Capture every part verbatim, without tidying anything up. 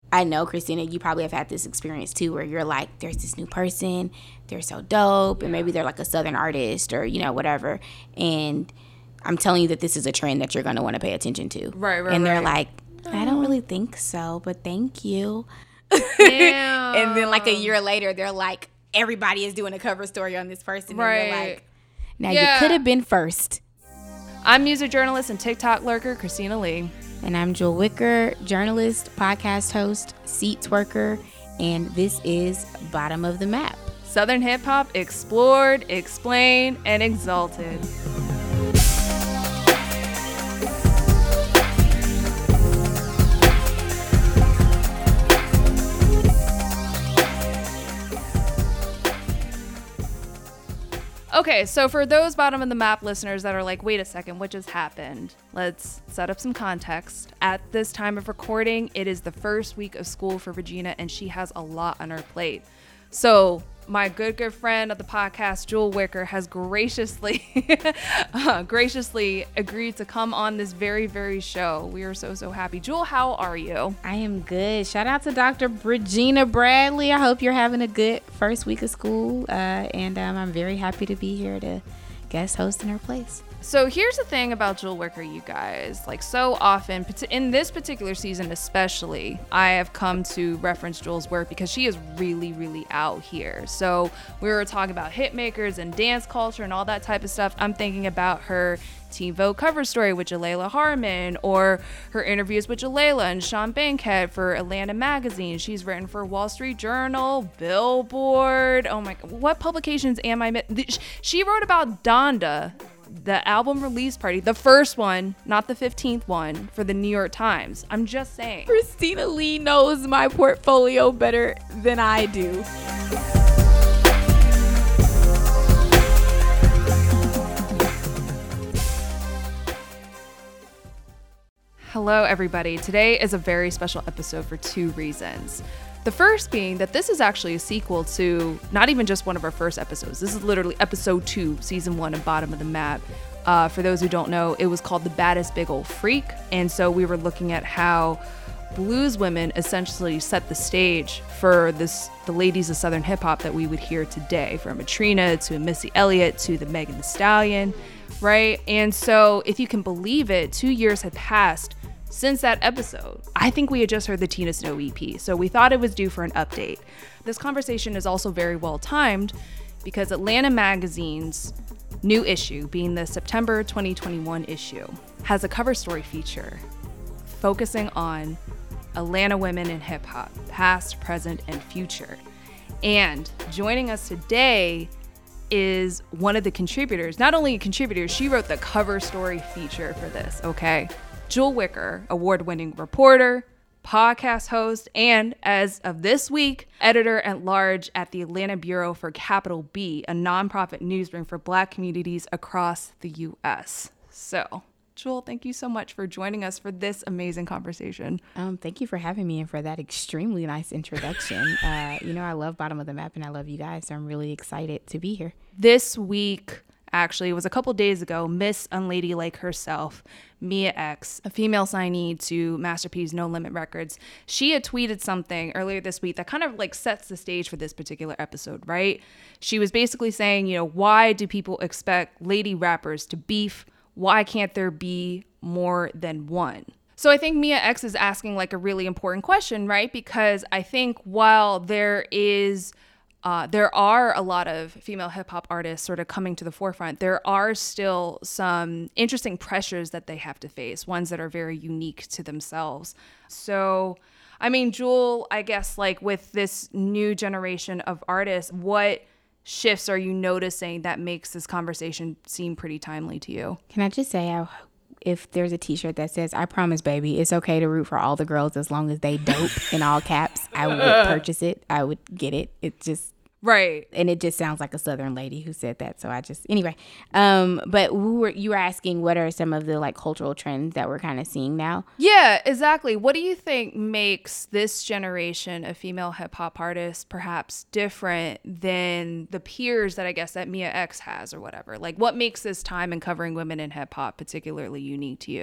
I know, Christina, you probably have had this experience too, where you're like, there's this new person, they're so dope, and maybe they're like a Southern artist or, you know, whatever. And I'm telling you that this is a trend that you're going to want to pay attention to. Right, right, And they're right. like, I don't really think so, but thank you. Damn. And then like a year later, they're like, everybody is doing a cover story on this person. Right. And you're like, now Yeah. you could have been first. I'm music journalist and TikTok lurker, Christina Lee. And I'm Jewel Wicker, journalist, podcast host, seats worker, and this is Bottom of the Map. Southern hip hop explored, explained, and exalted. Okay, so for those Bottom of the Map listeners that are like, wait a second, what just happened? Let's set up some context. At this time of recording, it is the first week of school for Regina, and she has a lot on her plate. So my good, good friend of the podcast, Jewel Wicker, has graciously, uh, graciously agreed to come on this very, very show. We are so, so happy. Jewel, how are you? I am good. Shout out to Doctor Regina Bradley. I hope you're having a good first week of school, uh, and um, I'm very happy to be here to guest host in her place. So here's the thing about Jewel Wicker, you guys. Like, so often, in this particular season especially, I have come to reference Jewel's work because she is really, really out here. So we were talking about hit makers and dance culture and all that type of stuff. I'm thinking about her Teen Vogue cover story with Jalela Harmon, or her interviews with Jalela and Sean Bankhead for Atlanta Magazine. She's written for Wall Street Journal, Billboard. Oh my God, what publications am I? Mi- she wrote about Donda, the album release party, the first one, not the fifteenth one, for the New York Times. I'm just saying. Christina Lee knows my portfolio better than I do. Hello, everybody. Today is a very special episode for two reasons. The first being that this is actually a sequel to not even just one of our first episodes. This is literally episode two, season one of Bottom of the Map. Uh, for those who don't know, it was called The Baddest Big Ol' Freak. And so we were looking at how blues women essentially set the stage for this, the ladies of Southern hip hop that we would hear today, from a Trina to a Missy Elliott to the Megan Thee Stallion, right? And so if you can believe it, two years had passed since that episode. I think we had just heard the Tina Snow E P, so we thought it was due for an update. This conversation is also very well timed because Atlanta Magazine's new issue, being the September twenty twenty-one issue, has a cover story feature focusing on Atlanta women in hip hop, past, present, and future. And joining us today is one of the contributors. Not only a contributor, she wrote the cover story feature for this, okay? Jewel Wicker, award-winning reporter, podcast host, and as of this week, editor-at-large at the Atlanta Bureau for Capital B, a nonprofit newsroom for Black communities across the U S. So, Jewel, thank you so much for joining us for this amazing conversation. Um, thank you for having me and for that extremely nice introduction. uh, you know, I love Bottom of the Map and I love you guys, so I'm really excited to be here. This week, actually, it was a couple days ago, Miss Unladylike herself, Mia X, a female signee to Master P's No Limit Records, she had tweeted something earlier this week that kind of like sets the stage for this particular episode, right? She was basically saying, you know, why do people expect lady rappers to beef? Why can't there be more than one? So I think Mia X is asking like a really important question, right? Because I think while there is Uh, there are a lot of female hip hop artists sort of coming to the forefront, there are still some interesting pressures that they have to face, ones that are very unique to themselves. So, I mean, Jewel, I guess like with this new generation of artists, what shifts are you noticing that makes this conversation seem pretty timely to you? Can I just say, I, if there's a t-shirt that says, I promise, baby, it's okay to root for all the girls as long as they dope in all caps, I would purchase it. I would get it. It just, right. And it just sounds like a Southern lady who said that. So I just, anyway. Um, but we were, you were asking what are some of the like cultural trends that we're kind of seeing now? Yeah, exactly. What do you think makes this generation of female hip hop artists perhaps different than the peers that I guess that Mia X has or whatever? Like what makes this time in covering women in hip hop particularly unique to you?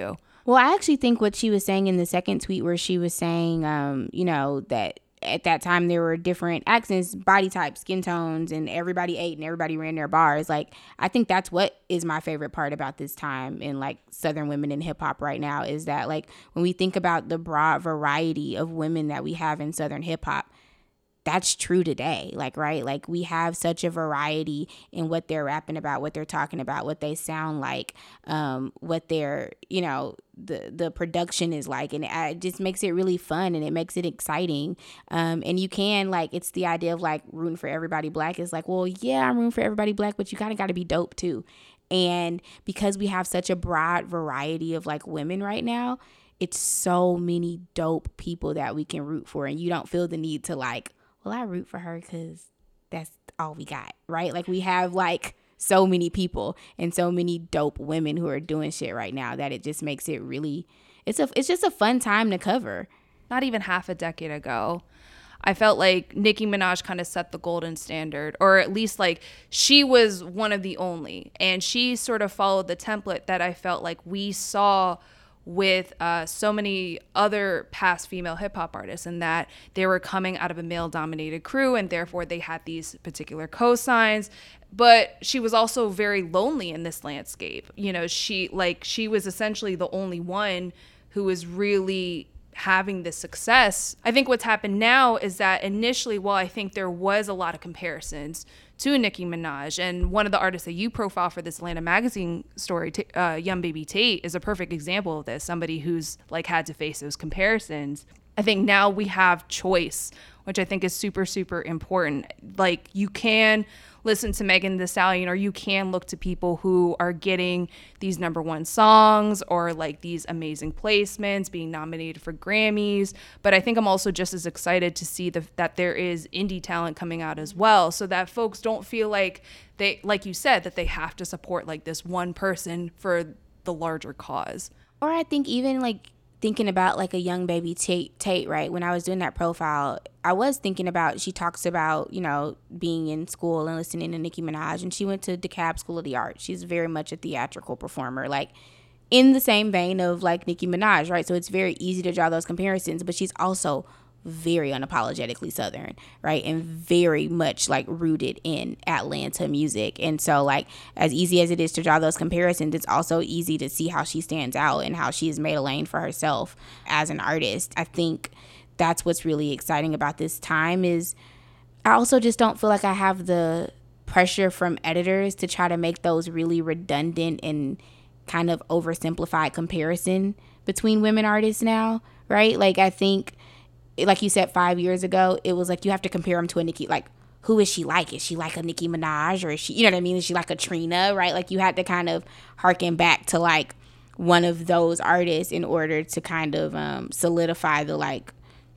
Well, I actually think what she was saying in the second tweet where she was saying, um, you know, that at that time there were different accents, body types, skin tones, and everybody ate and everybody ran their bars. Like, I think that's what is my favorite part about this time in like Southern women in hip hop right now, is that like when we think about the broad variety of women that we have in Southern hip hop, that's true today. Like, right? Like, we have such a variety in what they're rapping about, what they're talking about, what they sound like, um, what their, you know, the, the production is like. And it just makes it really fun and it makes it exciting. Um, and you can, like, it's the idea of like rooting for everybody black. It's like, well, yeah, I'm rooting for everybody black, but you kind of got to be dope too. And because we have such a broad variety of like women right now, it's so many dope people that we can root for. And you don't feel the need to like, well, I root for her because that's all we got, right? Like, we have like so many people and so many dope women who are doing shit right now that it just makes it really, it's a, it's just a fun time to cover. Not even half a decade ago, I felt like Nicki Minaj kind of set the golden standard, or at least like she was one of the only, and she sort of followed the template that I felt like we saw with uh, so many other past female hip hop artists, and that they were coming out of a male dominated crew and therefore they had these particular cosigns. But she was also very lonely in this landscape. You know, she like she was essentially the only one who was really having this success. I think what's happened now is that initially, while I think there was a lot of comparisons to Nicki Minaj, and one of the artists that you profile for this Atlanta Magazine story, uh, Young Baby Tate, is a perfect example of this, somebody who's like had to face those comparisons. I think now we have choice, which I think is super, super important. Like, you can listen to Megan Thee Stallion, or you can look to people who are getting these number one songs or like these amazing placements, being nominated for Grammys. But I think I'm also just as excited to see the, that there is indie talent coming out as well, so that folks don't feel like they, like you said, that they have to support like this one person for the larger cause. Or I think even like thinking about like a Young Baby Tate, Tate, right? When I was doing that profile, I was thinking about, she talks about, you know, being in school and listening to Nicki Minaj, and she went to DeKalb School of the Arts. She's very much a theatrical performer, like in the same vein of like Nicki Minaj, right? So it's very easy to draw those comparisons, but she's also very unapologetically Southern, right? And very much like rooted in Atlanta music. And so like, as easy as it is to draw those comparisons, it's also easy to see how she stands out and how she has made a lane for herself as an artist. I think that's what's really exciting about this time, is I also just don't feel like I have the pressure from editors to try to make those really redundant and kind of oversimplified comparison between women artists now, right? Like, I think, like you said, five years ago, it was like you have to compare them to a Nicki. Like, who is she like? Is she like a Nicki Minaj, or is she, you know what I mean? Is she like a Trina, right? Like, you had to kind of harken back to like one of those artists in order to kind of um, solidify the like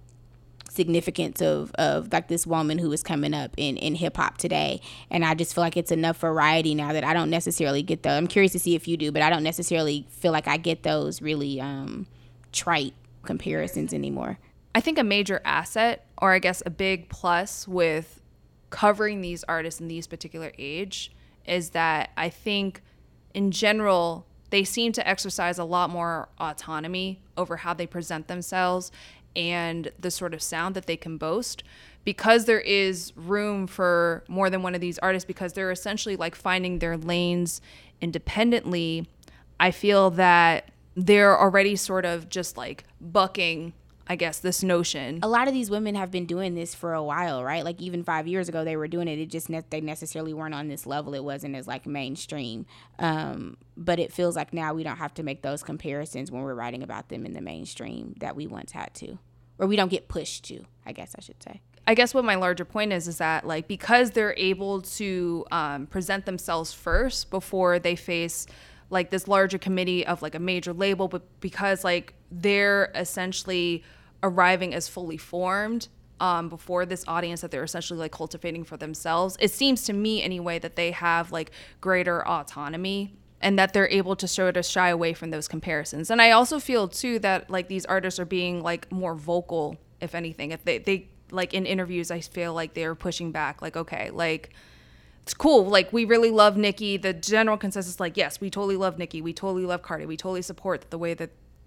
significance of, of like this woman who is coming up in, in hip hop today. And I just feel like it's enough variety now that I don't necessarily get those. I'm curious to see if you do, but I don't necessarily feel like I get those really um, trite comparisons anymore. I think a major asset, or I guess a big plus with covering these artists in these particular age, is that I think in general, they seem to exercise a lot more autonomy over how they present themselves and the sort of sound that they can boast, because there is room for more than one of these artists, because they're essentially like finding their lanes independently. I feel that they're already sort of just like bucking, I guess, this notion. A lot of these women have been doing this for a while, right? Like, even five years ago, they were doing it. It just, ne- they necessarily weren't on this level. It wasn't as like mainstream. Um, but it feels like now we don't have to make those comparisons when we're writing about them in the mainstream that we once had to, or we don't get pushed to, I guess I should say. I guess what my larger point is, is that like, because they're able to um, present themselves first before they face like this larger committee of like a major label, but because like they're essentially arriving as fully formed um, before this audience that they're essentially like cultivating for themselves, it seems to me anyway that they have like greater autonomy and that they're able to sort of shy away from those comparisons. And I also feel too that like these artists are being like more vocal, if anything. If they, they like in interviews, I feel like they're pushing back, like, okay, like, it's cool. Like, we really love Nicki. The general consensus, like, yes, we totally love Nicki. We totally love Cardi. We totally support the way that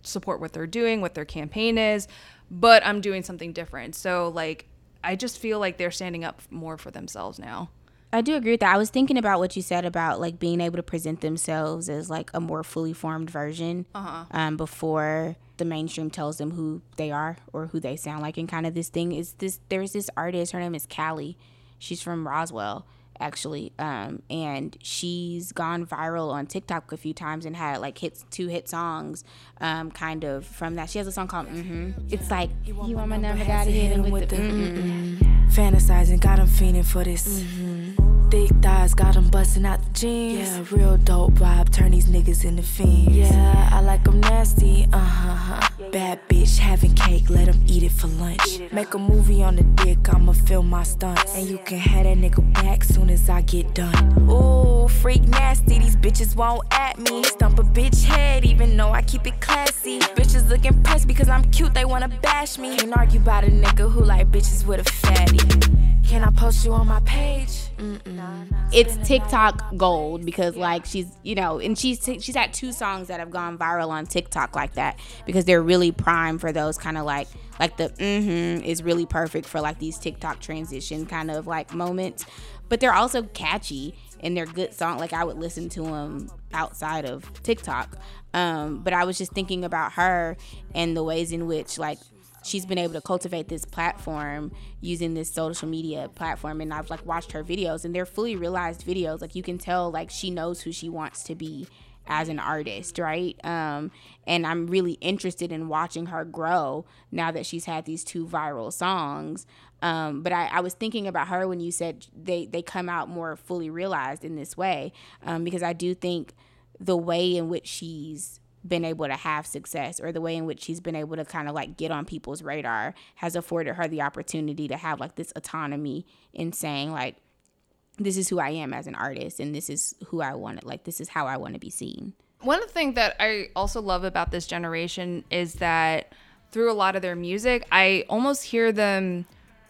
support what they're doing, what their campaign is, but I'm doing something different. So like, I just feel like they're standing up more for themselves now. I do agree with that. I was thinking about what you said about like being able to present themselves as like a more fully formed version uh-huh. um, before the mainstream tells them who they are or who they sound like. And kind of this thing is this, there's this artist, her name is Callie. She's from Roswell, actually. Um, and she's gone viral on TikTok a few times and had like hits, two hit songs um, kind of from that. She has a song called Mm-hmm. It's like, you want my number, gotta hit him with the mm-hmm. Fantasizing, got him fiending for this. Mm-hmm. Thick thighs, got him busting out the jeans. Yeah, real dope vibe, turn these niggas into fiends. Yeah, I like them nasty, uh-huh. Bad bitch, having cake, let him eat it for lunch. Make a movie on the dick, I'ma film my stunts. And you can have that nigga back soon as I get done. Ooh, freak nasty, these bitches won't at me. Stump a bitch head, even though I keep it classy. Bitches look impressed because I'm cute, they wanna bash me. Can't argue about a nigga who like bitches with a fatty. Can I post you on my page? Mm-mm. It's TikTok gold because like she's, you know, and she's she's had two songs that have gone viral on TikTok like that because they're really prime for those kind of like like the mm-hmm is really perfect for like these TikTok transition kind of like moments, but they're also catchy and they're good song. Like I would listen to them outside of TikTok, um, but I was just thinking about her and the ways in which like she's been able to cultivate this platform using this social media platform. And I've like watched her videos and they're fully realized videos. Like you can tell like she knows who she wants to be as an artist, right? Um, and I'm really interested in watching her grow now that she's had these two viral songs. Um, but I, I was thinking about her when you said they, they come out more fully realized in this way, um, because I do think the way in which she's been able to have success or the way in which she's been able to kind of like get on people's radar has afforded her the opportunity to have like this autonomy in saying like, this is who I am as an artist and this is who I want to, like, this is how I want to be seen. One of the things that I also love about this generation is that through a lot of their music, I almost hear them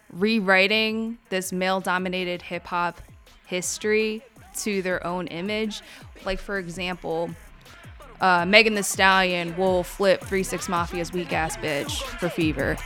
rewriting this male-dominated hip-hop history to their own image. Like, for example, uh, Megan Thee Stallion will flip three six Mafia's weak-ass bitch for Fever.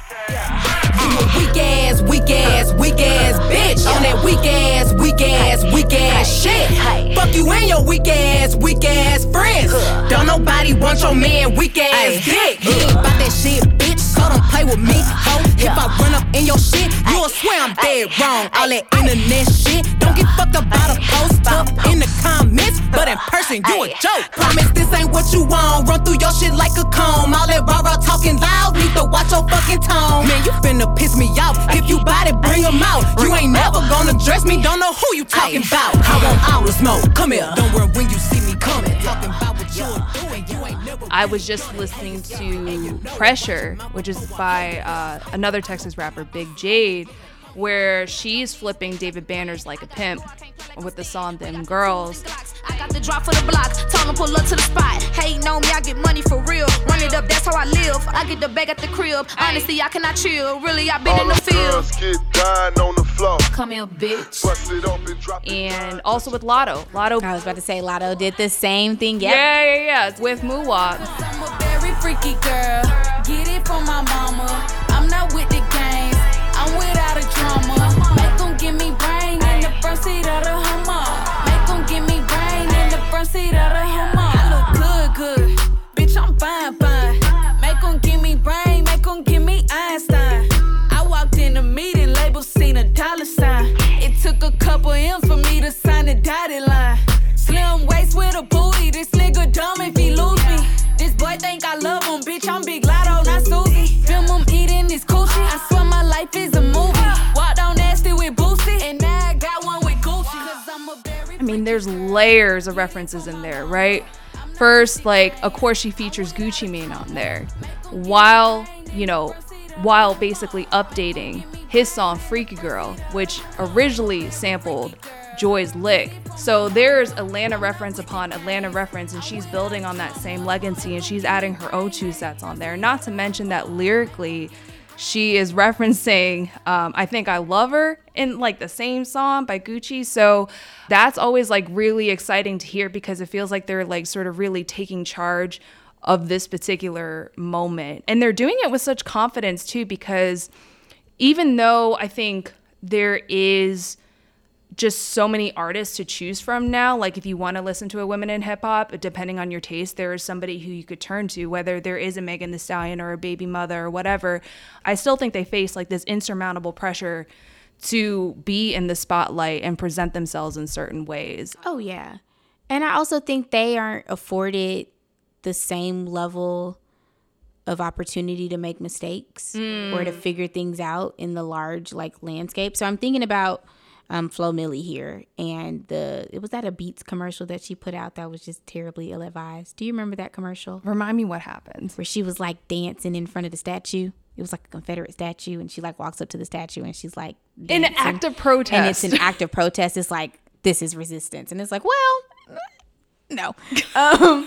Weak-ass, weak-ass, weak-ass bitch on that weak-ass, weak-ass, weak-ass shit. Fuck you and your weak-ass, weak-ass friends. Don't nobody want your man weak-ass dick. He ain't about that shit, bitch, so don't play with me, ho. If I run up in your shit, you'll swear I'm dead wrong. All that internet shit, don't get fucked up by the post up in the comments, but in person, you a joke. Promise this ain't what you want, run through your shit like a comb. All that rah-rah talking loud, need to watch your fucking tone. Man, you finna piss me off, if you bout it, bring them out. You ain't never gonna dress me, don't know who you talking about. I want all the smoke, come here, don't worry when you see me coming. Talking about what you're doing, you ain't never. I was just listening to Pressure, which is by uh, another Texas rapper, Big Jade, where she's flipping David Banner's Like a Pimp with the song Them Girls. I got the drop for the block, told them pull up to the spot. Hating on me, I get money for real. Run it up, that's how I live. I get the bag at the crib. Honestly, I cannot chill. Really, I been all in the, the field. Get dying on the floor. Come here, bitch. Bust it up and drop And also with Lotto. Lotto. I was about to say Lotto did the same thing. Yep. Yeah, yeah, yeah. With Moonwalk. I'm a very freaky girl. Get it from my mama. I'm not with the games. I'm without a drama. Make them give me brain in the front seat of the Hummer. Make them give me brain in the front seat of the Hummer. I look good, good. Bitch, I'm fine, fine. Make them give me brain. Make them give me Einstein. I walked in the meeting, label seen a dollar sign. It took a couple M's for me to sign the dotted line. Slim waist with a booty. This nigga dumb if he lose me. This boy think I love him. Bitch, I'm Big Lotto, not Susie. Film him eating this coochie. I swear my life is a movie. Walked on nasty with Boosie, and now I got one with Gucci. Cause I'm a very I mean, there's layers of references in there, right? First, like, of course, she features Gucci Mane on there, while, you know, while basically updating his song Freaky Girl, which originally sampled Joy's Lick. So there's Atlanta reference upon Atlanta reference, and she's building on that same legacy, and she's adding her own two sets on there. Not to mention that lyrically, she is referencing um, I Think I Love Her in like the same song by Gucci. So that's always like really exciting to hear, because it feels like they're like sort of really taking charge of this particular moment. And they're doing it with such confidence too, because even though I think there is just so many artists to choose from now, like if you want to listen to a women in hip hop, depending on your taste, there is somebody who you could turn to, whether there is a Megan Thee Stallion or a Baby Mother or whatever. I still think they face like this insurmountable pressure to be in the spotlight and present themselves in certain ways. Oh, yeah. And I also think they aren't afforded the same level of opportunity to make mistakes mm. or to figure things out in the large like landscape. So I'm thinking about um, Flo Milli here, and the it was that a Beats commercial that she put out that was just terribly ill-advised. Do you remember that commercial? Remind me what happened. Where she was like dancing in front of the statue. It was like a Confederate statue, and she like walks up to the statue and she's like dancing. An act of protest. And it's an act of protest. It's like, this is resistance. And it's like, well, no. Um,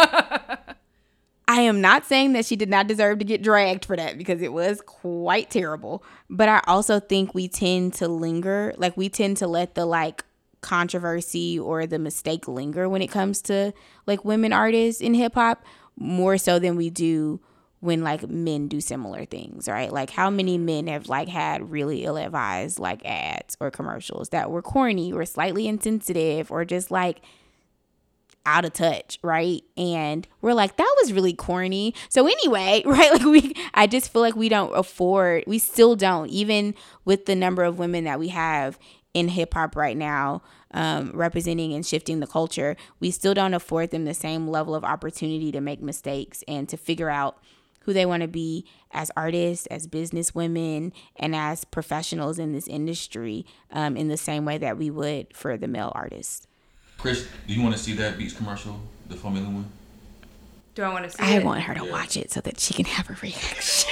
I am not saying that she did not deserve to get dragged for that, because it was quite terrible. But I also think we tend to linger, like we tend to let the like controversy or the mistake linger when it comes to like women artists in hip hop, more so than we do when like men do similar things, right? Like how many men have like had really ill-advised like ads or commercials that were corny or slightly insensitive or just like out of touch, right? And we're like, that was really corny. So anyway, right? Like we, I just feel like we don't afford, we still don't, even with the number of women that we have in hip hop right now, um, representing and shifting the culture, we still don't afford them the same level of opportunity to make mistakes and to figure out who they want to be as artists, as business women, and as professionals in this industry, um, in the same way that we would for the male artists. Chris, do you want to see that Beats commercial, the Flo Milli one? Do I want to see I it? want her to yeah. watch it so that she can have a reaction.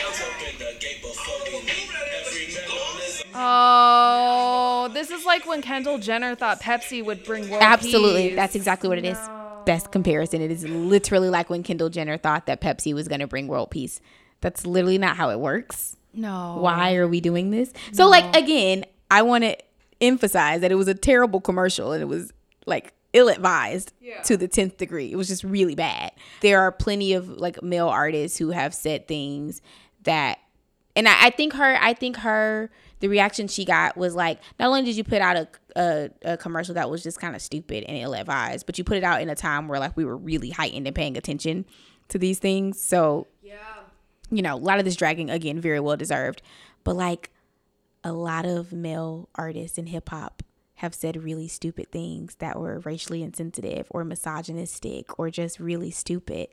Oh, this is like when Kendall Jenner thought Pepsi would bring world Absolutely. peace. That's exactly what it is. No. Best comparison. It is literally like when Kendall Jenner thought that Pepsi was going to bring world peace. That's literally not how it works. No. Why are we doing this? So, like, again, I want to emphasize that it was a terrible commercial and it was, like, ill-advised yeah. to the tenth degree. It was just really bad. There are plenty of, like, male artists who have said things that, and I, I think her, I think her, the reaction she got was like, not only did you put out a, a, a commercial that was just kind of stupid and ill-advised, but you put it out in a time where like we were really heightened and paying attention to these things. So, yeah, you know, a lot of this dragging, again, very well deserved. But like a lot of male artists in hip hop have said really stupid things that were racially insensitive or misogynistic or just really stupid.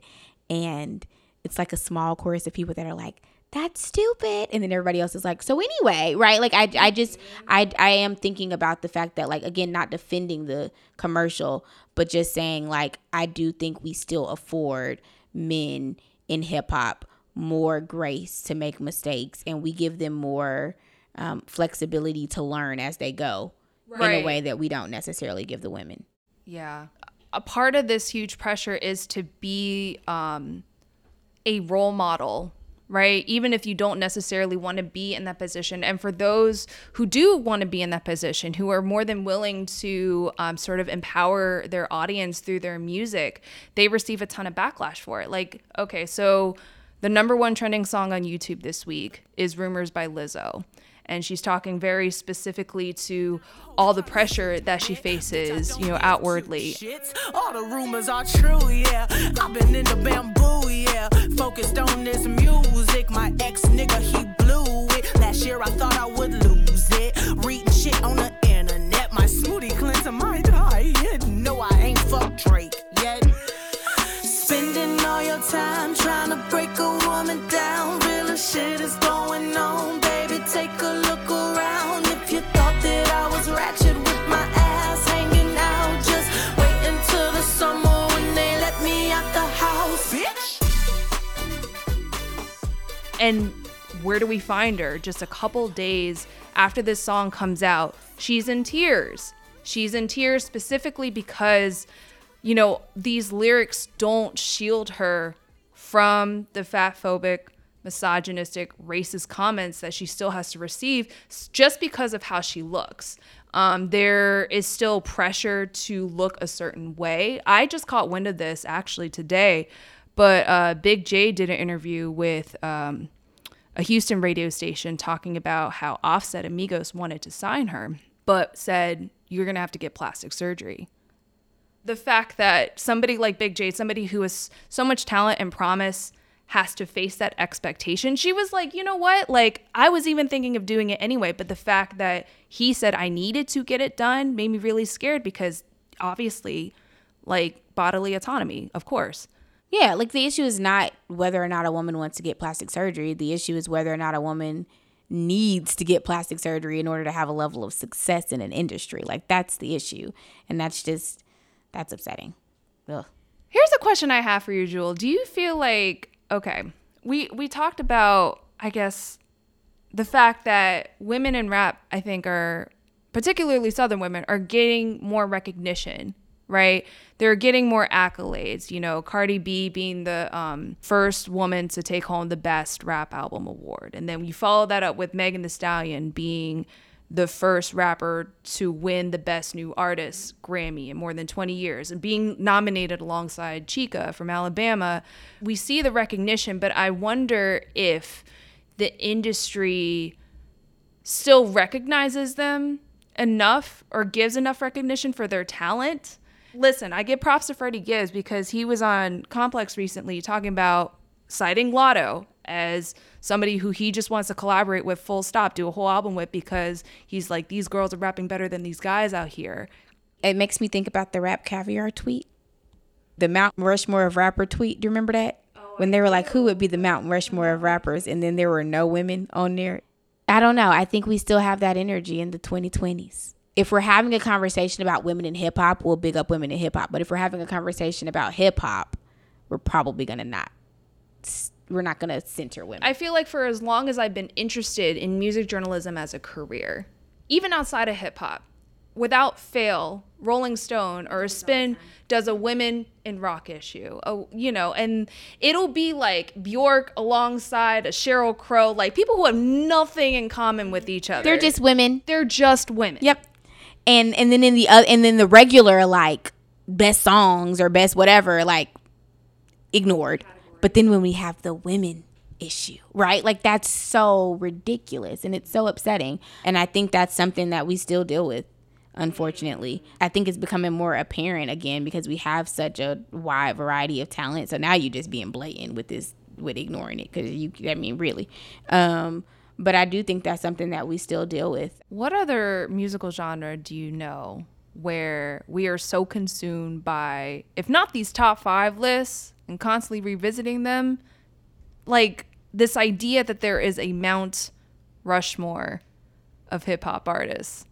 And it's like a small chorus of people that are like, that's stupid. And then everybody else is like, so anyway, right? Like I, I just, I, I am thinking about the fact that like, again, not defending the commercial, but just saying like, I do think we still afford men in hip hop more grace to make mistakes, and we give them more um, flexibility to learn as they go right. in a way that we don't necessarily give the women. Yeah. A part of this huge pressure is to be um, a role model, right? Even if you don't necessarily want to be in that position. And for those who do want to be in that position, who are more than willing to um, sort of empower their audience through their music, they receive a ton of backlash for it. Like, okay, so the number one trending song on YouTube this week is Rumors by Lizzo. And she's talking very specifically to all the pressure that she faces, you know, outwardly. All the rumors are true, yeah. I've been in the bamboo, yeah. Focused on this music. My ex nigga, he blew it. Last year I thought I would lose it. Reading shit on the internet. My smoothie cleanser might die. No, I ain't fucked Drake yet. Spending all your time trying to break a woman down. Real shit is going on, baby. Take a look around. If you thought that I was ratchet with my ass hanging out, just wait until the summer when they let me out the house, bitch. And where do we find her? Just a couple days after this song comes out, she's in tears. She's in tears specifically because, you know, these lyrics don't shield her from the fatphobic, misogynistic, racist comments that she still has to receive just because of how she looks. Um, there is still pressure to look a certain way. I just caught wind of this actually today But uh, Big J did an interview with um, a Houston radio station talking about how Offset Amigos wanted to sign her, but said, you're going to have to get plastic surgery. The fact that somebody like Big J, somebody who has so much talent and promise, has to face that expectation. She was like, you know what? Like, I was even thinking of doing it anyway. But the fact that he said I needed to get it done made me really scared because obviously, like, bodily autonomy, of course. Yeah, like the issue is not whether or not a woman wants to get plastic surgery. The issue is whether or not a woman needs to get plastic surgery in order to have a level of success in an industry. Like, that's the issue. And that's just, that's upsetting. Ugh. Here's a question I have for you, Jewel. Do you feel like, okay, we we talked about, I guess, the fact that women in rap, I think, are, particularly Southern women, are getting more recognition, right? They're getting more accolades. You know, Cardi B being the um, first woman to take home the Best Rap Album Award. And then you follow that up with Megan Thee Stallion being the first rapper to win the Best New Artist Grammy in more than twenty years and being nominated alongside Chica from Alabama. We see the recognition, but I wonder if the industry still recognizes them enough or gives enough recognition for their talent. Listen, I give props to Freddie Gibbs because he was on Complex recently talking about citing Lotto as somebody who he just wants to collaborate with, full stop, do a whole album with, because he's like, these girls are rapping better than these guys out here. It makes me think about the Rap Caviar tweet, the Mount Rushmore of rapper tweet. Do you remember that? Oh, when they were like, who would be the Mount Rushmore of rappers? And then there were no women on there. I don't know. I think we still have that energy in the twenty twenties. If we're having a conversation about women in hip hop, we'll big up women in hip hop. But if we're having a conversation about hip hop, we're probably going to not. We're not going to center women. I feel like for as long as I've been interested in music journalism as a career, even outside of hip hop, without fail, Rolling Stone or Spin does a women in rock issue. Oh, you know, and it'll be like Bjork alongside a Sheryl Crow, like people who have nothing in common with each other. They're just women. They're just women. Yep. And and then in the uh, and then the regular like best songs or best whatever like ignored. But then when we have the women issue, right? Like that's so ridiculous and it's so upsetting. And I think that's something that we still deal with, unfortunately. I think it's becoming more apparent again because we have such a wide variety of talent. So now you're just being blatant with this, with ignoring it because you, I mean, really. Um, but I do think that's something that we still deal with. What other musical genre do you know where we are so consumed by, if not these top five lists, and constantly revisiting them, like this idea that there is a Mount Rushmore of hip hop artists?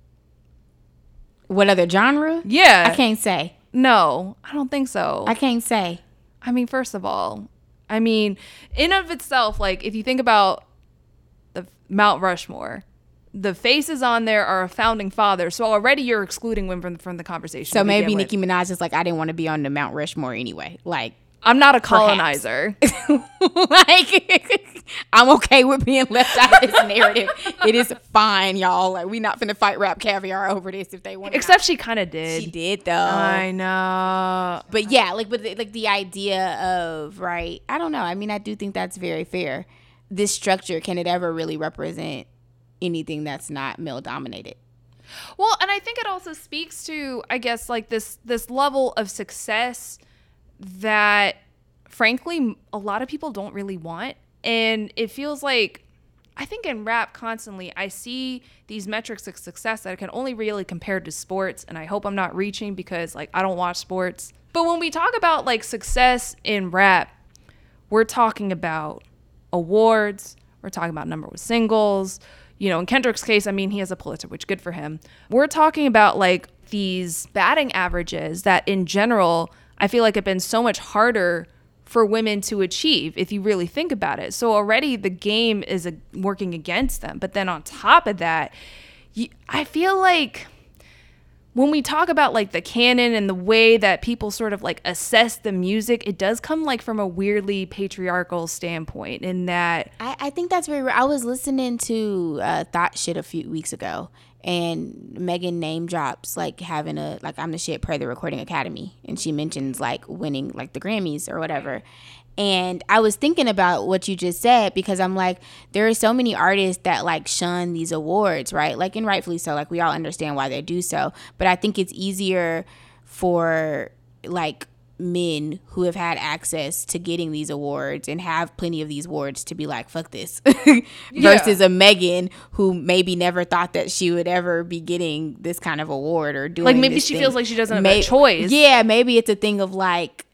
What other genre? Yeah. I can't say. No, I don't think so. I can't say. I mean, first of all, I mean, in of itself, like if you think about the Mount Rushmore, the faces on there are a founding father. So already you're excluding women from, from the conversation. So maybe Nicki Minaj is like, I didn't want to be on the Mount Rushmore anyway. Like, I'm not a colonizer. Like, I'm okay with being left out of this narrative. It is fine, y'all. Like, we not finna fight Rap Caviar over this if they want. Except she kind of did. She did though. I know. But yeah, like, but the, like the idea of right. I don't know. I mean, I do think that's very fair. This structure, can it ever really represent anything that's not male dominated? Well, and I think it also speaks to, I guess, like this this level of success that frankly a lot of people don't really want. And it feels like, I think in rap constantly I see these metrics of success that I can only really compare to sports, and I hope I'm not reaching because like I don't watch sports. But when we talk about like success in rap, we're talking about awards, we're talking about number one singles. You know, in Kendrick's case, I mean, he has a Pulitzer, which good for him. We're talking about like these batting averages that in general, I feel like have been so much harder for women to achieve if you really think about it. So already the game is a, working against them. But then on top of that, you, I feel like when we talk about like the canon and the way that people sort of like assess the music, it does come like from a weirdly patriarchal standpoint in that. I, I think that's very, I was listening to uh, Thought Shit a few weeks ago, and Megan name drops like having a like I'm the shit per the Recording Academy, and she mentions like winning like the Grammys or whatever. And I was thinking about what you just said, because I'm like, there are so many artists that like shun these awards, right? Like, and rightfully so. Like, we all understand why they do so. But I think it's easier for like men who have had access to getting these awards and have plenty of these awards to be like, fuck this, versus yeah. a Megan who maybe never thought that she would ever be getting this kind of award or doing like maybe she thing. feels like she doesn't May- have a choice. Yeah, maybe it's a thing of like,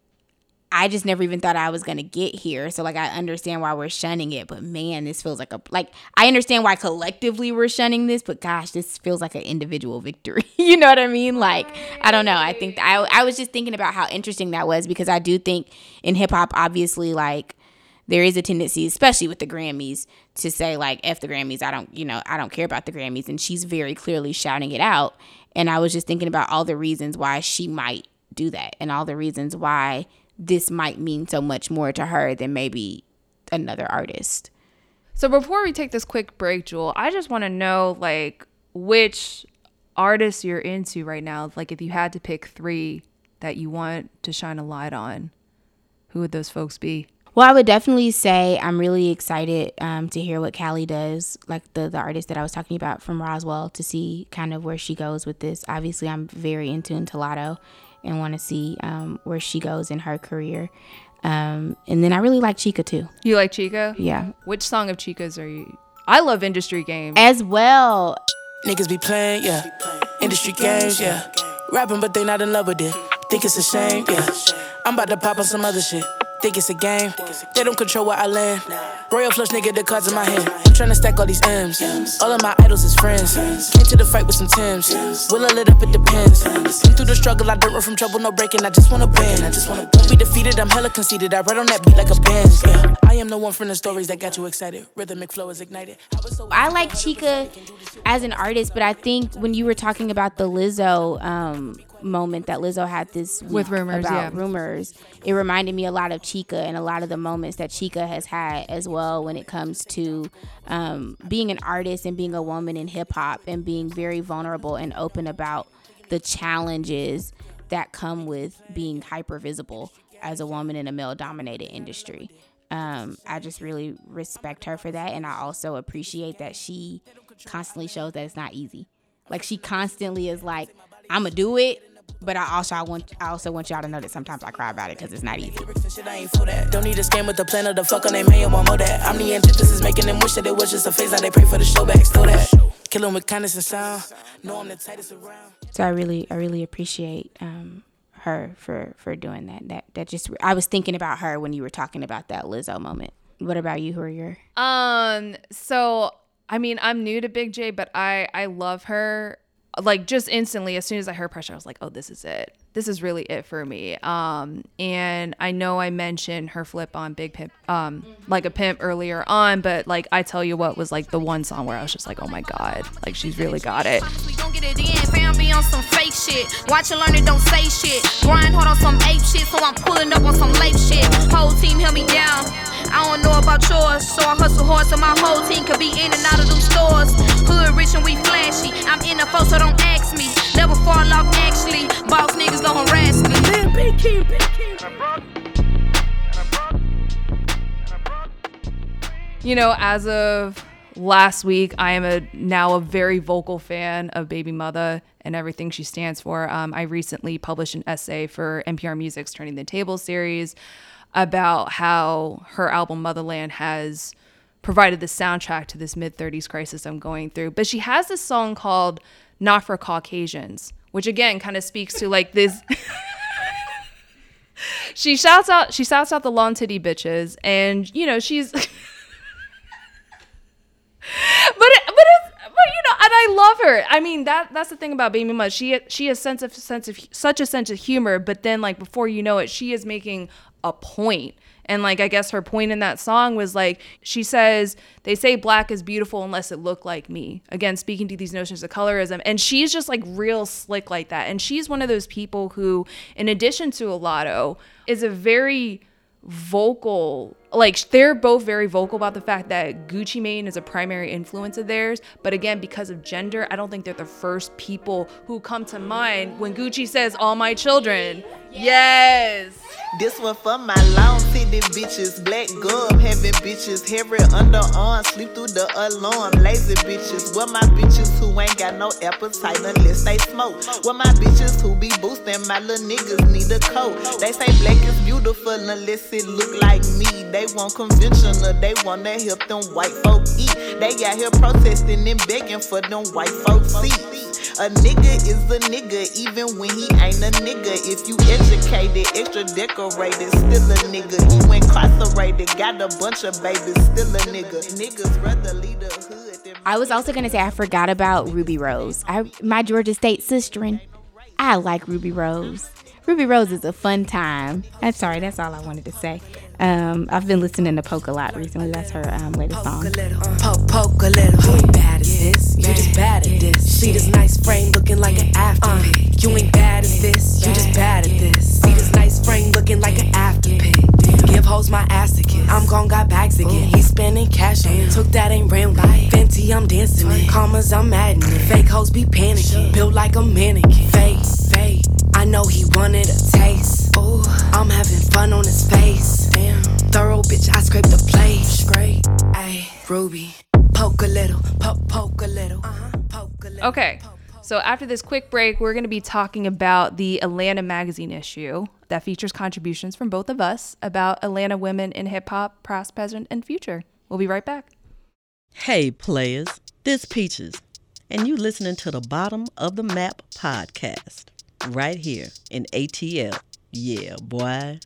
I just never even thought I was going to get here. So, like, I understand why we're shunning it. But, man, this feels like a... Like, I understand why collectively we're shunning this. But, gosh, this feels like an individual victory. You know what I mean? Like, I don't know. I think... I, I was just thinking about how interesting that was. Because I do think in hip-hop, obviously, like, there is a tendency, especially with the Grammys, to say, like, F the Grammys. I don't, you know, I don't care about the Grammys. And she's very clearly shouting it out. And I was just thinking about all the reasons why she might do that. And all the reasons why... this might mean so much more to her than maybe another artist. So before we take this quick break, Jewel, I just want to know, like, which artists you're into right now. Like, if you had to pick three that you want to shine a light on, who would those folks be? Well, I would definitely say I'm really excited um, to hear what Callie does, like the, the artist that I was talking about from Roswell, to see kind of where she goes with this. Obviously, I'm very into Entourage and want to see um, where she goes in her career. Um, and then I really like Chika too. You like Chika? Yeah. Which song of Chika's are you? I love Industry Game. As well. Niggas be playing, yeah. Industry games, yeah. Rapping, but they not in love with it. Think it's a shame, yeah. I'm about to pop on some other shit. Think it's a game. They don't control where I land. Royal flush nigga, the cards in my hand. Tryna stack all these M's. All of my idols is friends. Came to the fight with some Tims. Will I lit up? It depends. Been through the struggle, I don't run from trouble, no breaking. I just wanna bend. I just wanna be defeated. I'm hella conceited. I ride on that beat like a band. Yeah. I am the one from the stories that got you excited. Rhythmic flow is ignited. I, was so I like Chika as an artist, but I think when you were talking about the Lizzo um, moment that Lizzo had this week with rumors about yeah. rumors, it reminded me a lot of Chika and a lot of the moments that Chika has had as well when it comes to um, being an artist and being a woman in hip hop and being very vulnerable and open about the challenges that come with being hyper visible as a woman in a male dominated industry. Um, I just really respect her for that, and I also appreciate that she constantly shows that it's not easy. Like, she constantly is like, I'ma do it, but I also I want I also want y'all to know that sometimes I cry about it because it's not easy. Don't need a scam with the plan of the fuck on they man, want more that. I'm the antithesis, making them wish that it was just a phase. Now they pray for the show back, still that. Killing with kindness and sound. Know I'm the tightest around. So I really I really appreciate um, her for, for doing that. That that just I was thinking about her when you were talking about that Lizzo moment. What about you? Who are your? Um. So I mean, I'm new to Big J, but I I love her. Like, just instantly, as soon as I heard Pressure, I was like, oh, this is it. This is really it for me. Um, and I know I mentioned her flip on Big Pimp, um, like a pimp earlier on, but like, I tell you what was like the one song where I was just like, oh my God, like she's really got it. We don't get it in, fam be on some fake shit. Watch and learn it, don't say shit. Grind hard on some ape shit, so I'm pulling up on some late shit. Whole team held me down. I don't know about yours, so I hustle hard so my whole team could be in and out of them stores. Hood rich and we flashy. I'm in the foe, so don't ask me. Never fall off actually. Boss niggas gon' harass me. You know, as of last week, I am a now a very vocal fan of Baby Mother and everything she stands for. Um, I recently published an essay for N P R Music's Turning the Table series about how her album Motherland has provided the soundtrack to this mid-thirties crisis I'm going through. But she has this song called Not for Caucasians, which again kind of speaks to like this. she shouts out she shouts out the long titty bitches, and you know, she's but it, but it's but you know, and I love her. I mean, that that's the thing about Baby Mud. She she has sense of sense of such a sense of humor, but then like before you know it, she is making a point. And like, I guess her point in that song was like, she says, they say black is beautiful unless it look like me. Again, speaking to these notions of colorism. And she's just like real slick like that. And she's one of those people who, in addition to Olado, is a very vocal like they're both very vocal about the fact that Gucci Mane is a primary influence of theirs. But again, because of gender, I don't think they're the first people who come to mind when Gucci says all my children. Yes. This one for my long titty bitches, black gum having bitches, hairy underarm, sleep through the alarm, lazy bitches. Well, my bitches who ain't got no appetite unless they smoke. Well, my bitches who be boosting, my little niggas need a coat. They say black is beautiful unless it look like me. They want conventional, they wanna help them white folk eat. They out here protesting and begging for them white folks seats. A nigga is a nigga even when he ain't a nigga. If you educated, extra decorated, still a nigga. You incarcerated, got a bunch of babies, still a nigga. Niggas rather lead the hood than... I was also gonna say I forgot about Ruby Rose. I my Georgia State sisterin. I like Ruby Rose. Ruby Rose is a fun time. I'm sorry, that's all I wanted to say. Um, I've been listening to Poke a lot recently. That's her um, latest song. Poke a little, poke, poke a little. You ain't bad as this, you just bad at this. See this nice frame looking like an after pic. You ain't bad as this, you just bad at this. See this nice frame looking like an after pic. Give hoes my ass to kiss. I'm gon' got bags again. He spending cash on it. Took that ain't real life. Fenty, I'm dancing it. Commas, I'm adding it. Fake hoes be panicking. Built like a mannequin. Fake, fake. I know he wanted a taste. Ooh, I'm having fun on his face. Damn, thorough bitch, I scrape the plate. Scrape, ayy, Ruby. Poke a little, poke, poke a little. Uh-huh, poke a little. Okay, so after this quick break, we're going to be talking about the Atlanta Magazine issue that features contributions from both of us about Atlanta women in hip-hop, past, present, and future. We'll be right back. Hey, players, this Peaches, and you listening to the Bottom of the Map podcast. Right here in A T L. Yeah, boy.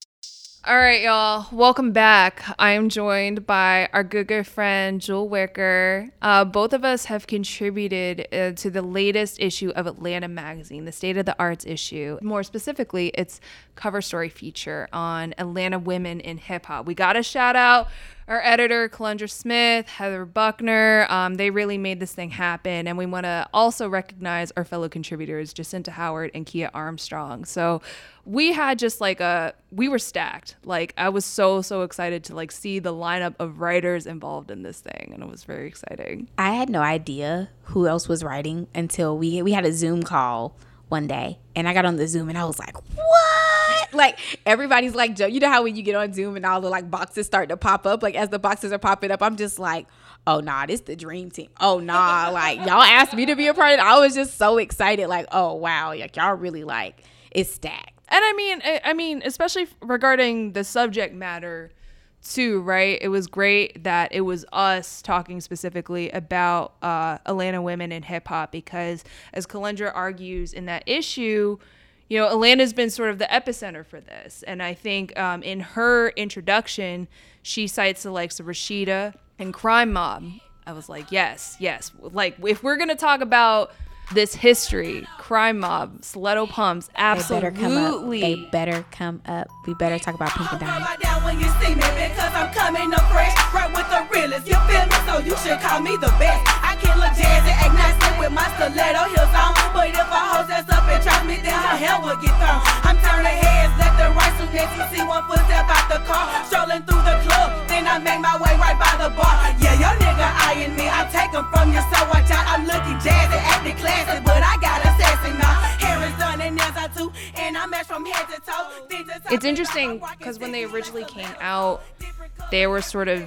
All right, y'all. Welcome back. I am joined by our good, good friend, Jewel Wicker. Uh, both of us have contributed uh, to the latest issue of Atlanta Magazine, the State of the Arts issue. More specifically, its cover story feature on Atlanta women in hip hop. We got to shout out our editor, Kalendra Smith, Heather Buckner. Um, they really made this thing happen. And we want to also recognize our fellow contributors, Jacinta Howard and Kia Armstrong. So we had just like a, we were stacked. Like I was so, so excited to like see the lineup of writers involved in this thing. And it was very exciting. I had no idea who else was writing until we we had a Zoom call one day. And I got on the Zoom and I was like, what? Like everybody's like, you know how when you get on Zoom and all the like boxes start to pop up, like as the boxes are popping up, I'm just like, oh nah, this the dream team. Oh nah, like y'all asked me to be a part of it. I was just so excited. Like, oh wow, like y'all really like it's stacked. And I mean, I, I mean, especially regarding the subject matter too, right? It was great that it was us talking specifically about uh, Atlanta women in hip hop because, as Kalendra argues in that issue, you know, Atlanta's been sort of the epicenter for this. And I think um, in her introduction, she cites the likes of Rashida and Crime Mob. I was like, yes, yes. Like, if we're going to talk about this history, Crime Mob, Stiletto Pumps, absolutely. They better come up. They better come up. We better talk about Pink and Diamond. Right down when you see me because I'm coming up fresh, right with the realest. You feel me? So you should call me the best. I can look jazzy, act nasty with my stiletto heels on, but if a hoe that's up and try me, then her hell will get thrown. I'm turning heads, left and right, so next you see one foot step out the car, strolling through the club, then I make my way right by the bar. Yeah, your nigga eyeing me, I take him from you, so watch out. I'm looking jazzy, acting classy, but I got a sassy now. Hair is done and nails are too, and I match from head to toe. It's interesting because when they originally came out, they were sort of,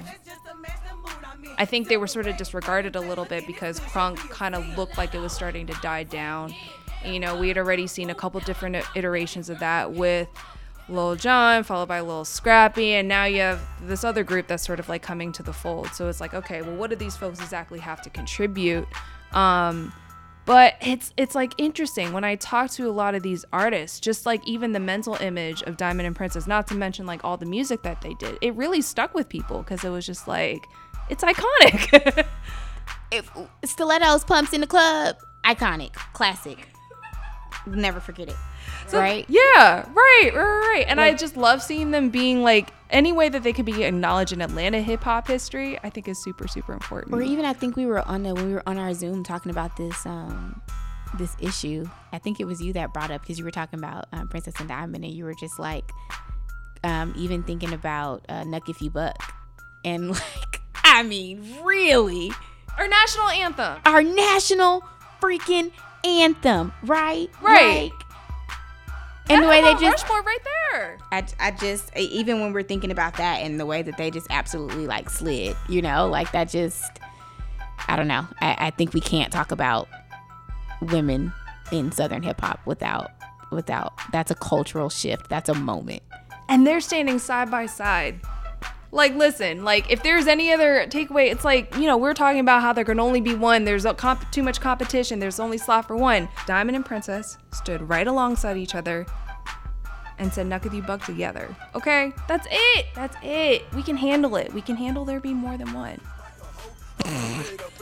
I think they were sort of disregarded a little bit because crunk kind of looked like it was starting to die down. You know, we had already seen a couple different iterations of that with Lil Jon, followed by Lil Scrappy, and now you have this other group that's sort of like coming to the fold. So it's like, okay, well, what do these folks exactly have to contribute? Um, but it's it's like interesting when I talk to a lot of these artists, just like even the mental image of Diamond and Princess, not to mention like all the music that they did, it really stuck with people because it was just like, it's iconic. If stilettos, pumps in the club, iconic, classic. Never forget it. So, right? Yeah, right, right, right. And like, I just love seeing them being like, any way that they could be acknowledged in Atlanta hip hop history, I think is super, super important. Or even I think we were on the, when we were on our Zoom talking about this um, this issue. I think it was you that brought up because you were talking about um, Princess and Diamond, and you were just like, um, even thinking about uh, Nuck If You Buck. And like, I mean, really. Our national anthem. Our national freaking anthem, right? Right. Like, and the way they just Rushmore right there. I, I just even when we're thinking about that and the way that they just absolutely like slid, you know, like that just I don't know. I, I think we can't talk about women in Southern hip hop without without that's a cultural shift. That's a moment. And they're standing side by side. Like, listen, like if there's any other takeaway, it's like, you know, we're talking about how there can only be one. There's a comp- too much competition. There's only slot for one. Diamond and Princess stood right alongside each other and said, Nuck If You Buck together. Okay, that's it. That's it. We can handle it. We can handle there being more than one. Yeah,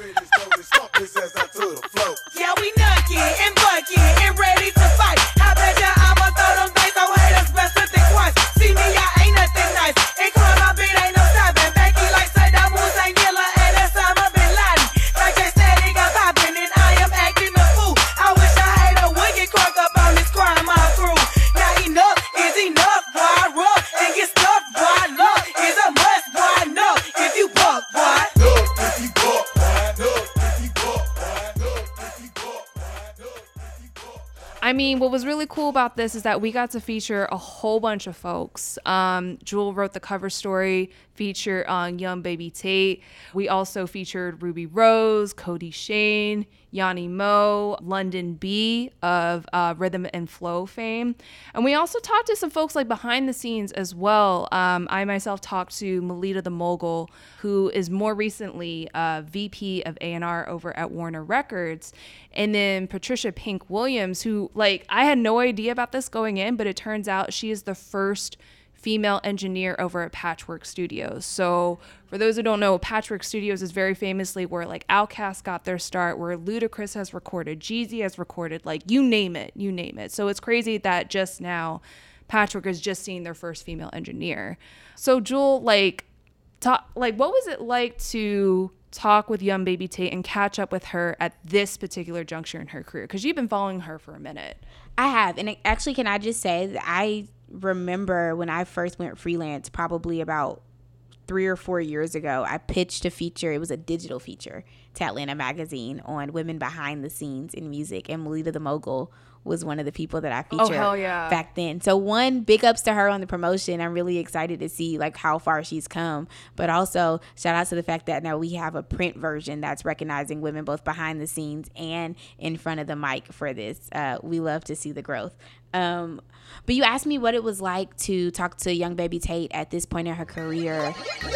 we nucky and bucky and ready to fight. I bet ya I'ma throw them things away. That's best to think once. See me, I ain't nothing nice. And climb my beat ain't no stopping. Becky like Saddam Hussein, Gilla, and that's Osama bin Laden. Like they said, they got poppin', and I am acting a fool. I wish I had a wicked crunk up on this crime, my crew. Now enough is enough, boy. Rough and get stuck, boy. Love is a must, boy. No, if you buck, boy. Look, if you buck, boy. Look, if you buck, boy. Look, if you buck, boy. Look, if you buck. I mean, what was really cool about this is that we got to feature a whole bunch of folks. Um, Jewel wrote the cover story, feature on Young Baby Tate. We also featured Ruby Rose, Cody Shane, Yanni Moe, London B of uh, Rhythm and Flow fame. And we also talked to some folks like behind the scenes as well. Um, I myself talked to Melita the Mogul, who is more recently uh, V P of A and R over at Warner Records. And then Patricia Pink Williams, who, like, I had no idea about this going in, but it turns out she is the first female engineer over at Patchwork Studios. So for those who don't know, Patchwork Studios is very famously where like Outkast got their start, where Ludacris has recorded, Jeezy has recorded, like you name it, you name it. So it's crazy that just now Patchwork is just seeing their first female engineer. So Jewel, like, talk, like what was it like to talk with Young Baby Tate and catch up with her at this particular juncture in her career? Because you've been following her for a minute. I have. And actually, can I just say that I remember when I first went freelance, probably about three or four years ago, I pitched a feature. It was a digital feature to Atlanta Magazine on women behind the scenes in music. And Melita the Mogul was one of the people that I featured oh, hell yeah. back then. So one, big ups to her on the promotion. I'm really excited to see like how far she's come. But also shout out to the fact that now we have a print version that's recognizing women both behind the scenes and in front of the mic for this. Uh, we love to see the growth. Um, but you asked me what it was like to talk to Young Baby Tate at this point in her career.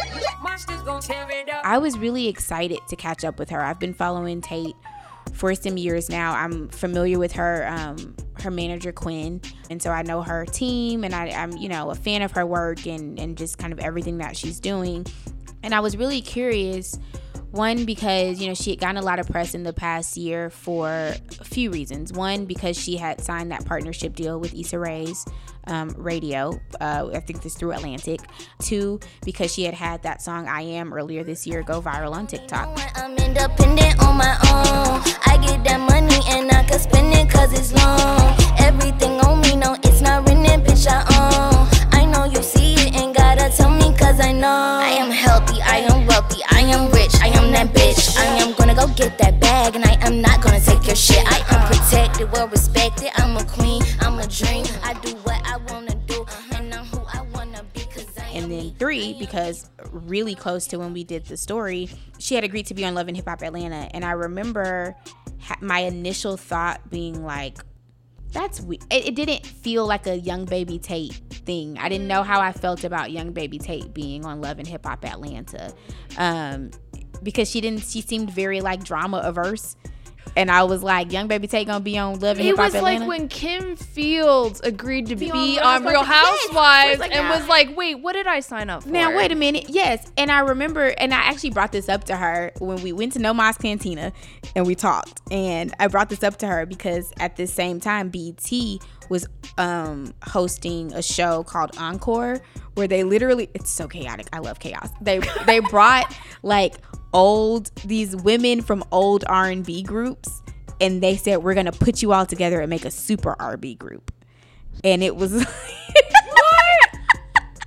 I was really excited to catch up with her. I've been following Tate for some years now. I'm familiar with her, um, her manager Quinn, and so I know her team, and I, I'm, you know, a fan of her work and, and just kind of everything that she's doing. And I was really curious. One, because, you know, she had gotten a lot of press in the past year for a few reasons. One, because she had signed that partnership deal with Issa Rae's um, radio. Uh, I think this through Atlantic. Two, because she had had that song I Am earlier this year go viral on TikTok. I'm independent on my own. I get that money and I can spend it cause it's long. Everything on me, no, it's not written, bitch, I own. I know you see it and gotta tell me cause I know. I am healthy, I am wealthy, I am rich, I am that bitch. I am gonna go get that bag and I am not gonna take your shit. I am protected, well respected, I'm a queen, I'm a dream. I do what I wanna do and I'm who I wanna be cause I am. And then three, because really close to when we did the story, she had agreed to be on Love and Hip Hop Atlanta. And I remember ha- my initial thought being like, that's weird. It, it didn't feel like a Young Baby Tate thing. I didn't know how I felt about Young Baby Tate being on Love and Hip Hop Atlanta, um, because she didn't. She seemed very like drama averse, and I was like, Young Baby Tate gonna be on Love and Hip Hop Atlanta. It was like when Kim Fields agreed to be, be on, on Real Housewives, yes. like, and nah. was like, wait, what did I sign up for? Now wait a minute. Yes, and I remember, and I actually brought this up to her when we went to No Mas Cantina, and we talked, and I brought this up to her because at the same time, B E T was um, hosting a show called Encore, where they literally, it's so chaotic. I love chaos. They they brought like old these women from old R and B groups, and they said, we're gonna put you all together and make a super R and B group. And it was what?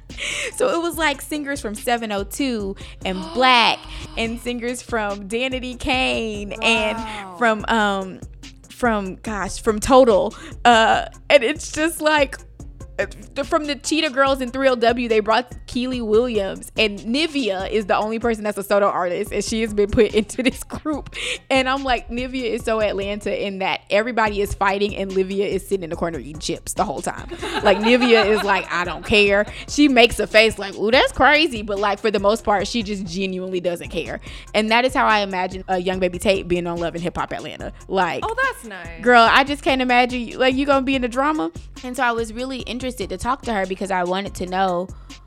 So it was like singers from seven oh two and Black and singers from Danity Kane wow. and from um from gosh from Total uh and it's just like from the Cheetah Girls and three L W, they brought Keely Williams, and Nivea is the only person that's a solo artist, and she has been put into this group. And I'm like, Nivea is so Atlanta in that everybody is fighting and Livia is sitting in the corner eating chips the whole time. Like Nivea is like, I don't care. She makes a face like, ooh, that's crazy, but like for the most part, she just genuinely doesn't care. And that is how I imagine a Young Baby Tate being on Love and Hip Hop Atlanta. Like, oh, that's nice, girl. I just can't imagine like you gonna be in the drama. And so I was really interested to talk to her because I wanted to know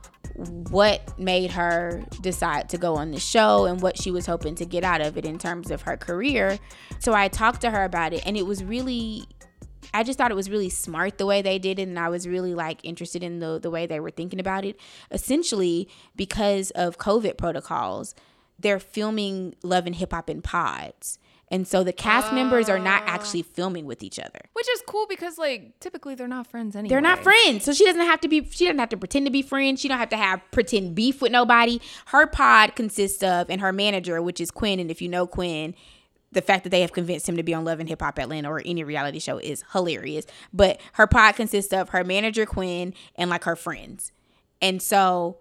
what made her decide to go on the show and what she was hoping to get out of it in terms of her career. So I talked to her about it, and it was really, I just thought it was really smart the way they did it, and I was really like interested in the the way they were thinking about it. Essentially, because of COVID protocols, they're filming Love and Hip Hop in pods. And so the cast uh, members are not actually filming with each other. Which is cool because like typically they're not friends anyway. They're not friends. So she doesn't have to be, she doesn't have to pretend to be friends. She don't have to have pretend beef with nobody. Her pod consists of, and her manager, which is Quinn. And if you know Quinn, the fact that they have convinced him to be on Love and Hip Hop Atlanta or any reality show is hilarious. But her pod consists of her manager, Quinn, and like her friends. And so,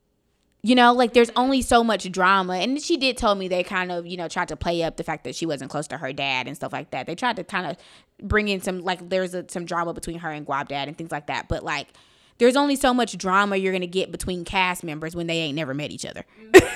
you know, like there's only so much drama. And she did tell me they kind of, you know, tried to play up the fact that she wasn't close to her dad and stuff like that. They tried to kind of bring in some, like there's a, some drama between her and Guap Dad and things like that. But like there's only so much drama you're going to get between cast members when they ain't never met each other.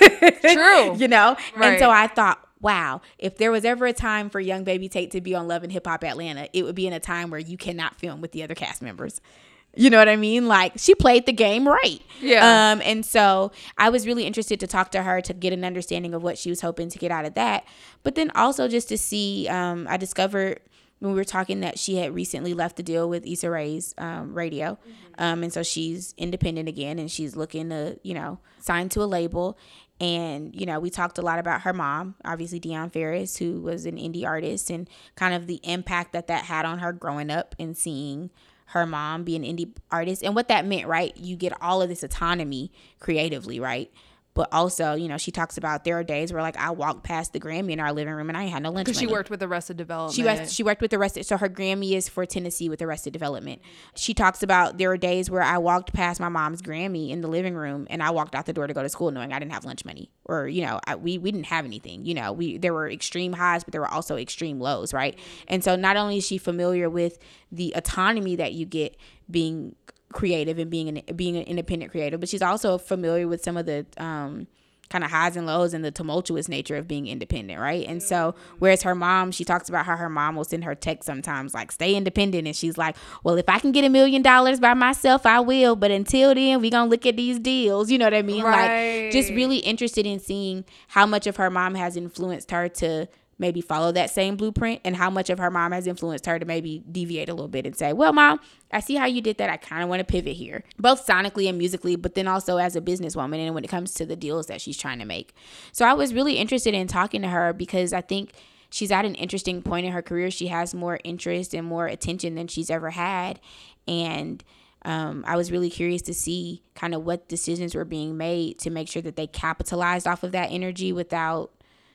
True. You know? Right. And so I thought, wow, if there was ever a time for Young Baby Tate to be on Love and Hip Hop Atlanta, it would be in a time where you cannot film with the other cast members. You know what I mean? Like she played the game right. Yeah. Um, and so I was really interested to talk to her to get an understanding of what she was hoping to get out of that. But then also just to see, um, I discovered when we were talking that she had recently left the deal with Issa Rae's um, radio. Mm-hmm. Um, and so she's independent again and she's looking to, you know, sign to a label. And, you know, we talked a lot about her mom, obviously Deion Ferris, who was an indie artist, and kind of the impact that that had on her growing up and seeing her mom be an indie artist and what that meant, right? You get all of this autonomy creatively, right? But also, you know, she talks about there are days where like I walked past the Grammy in our living room and I ain't had no lunch money. Because she worked with Arrested Development. She worked, she worked with Arrested, so her Grammy is for Tennessee with Arrested Development. She talks about there are days where I walked past my mom's Grammy in the living room and I walked out the door to go to school knowing I didn't have lunch money. Or, you know, I, we, we didn't have anything. You know, we there were extreme highs, but there were also extreme lows, right? And so not only is she familiar with the autonomy that you get being creative and being an, being an independent creator, but she's also familiar with some of the um, kind of highs and lows and the tumultuous nature of being independent, right? And so whereas her mom, she talks about how her mom will send her text sometimes like, stay independent. And she's like, well, if I can get a million dollars by myself, I will. But until then, we gonna look at these deals. You know what I mean? Right. Like just really interested in seeing how much of her mom has influenced her to maybe follow that same blueprint and how much of her mom has influenced her to maybe deviate a little bit and say, well, Mom, I see how you did that. I kind of want to pivot here, both sonically and musically, but then also as a businesswoman and when it comes to the deals that she's trying to make. So I was really interested in talking to her because I think she's at an interesting point in her career. She has more interest and more attention than she's ever had. And um, I was really curious to see kind of what decisions were being made to make sure that they capitalized off of that energy without,